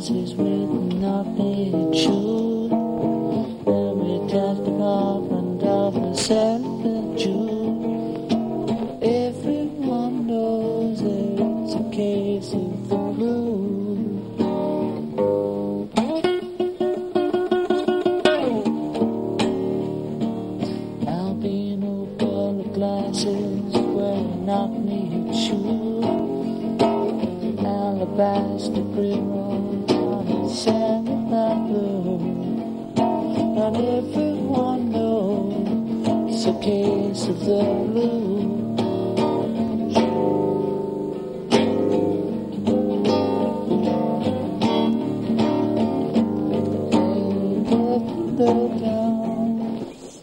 glasses with nothing shoe. And we touched the front of a celibate Jew. Everyone knows it's a case of the blues. Albino colored glasses wearing knock-kneed shoes. Alabaster green rolls on a sand blue. And everyone knows it's a case of the blues.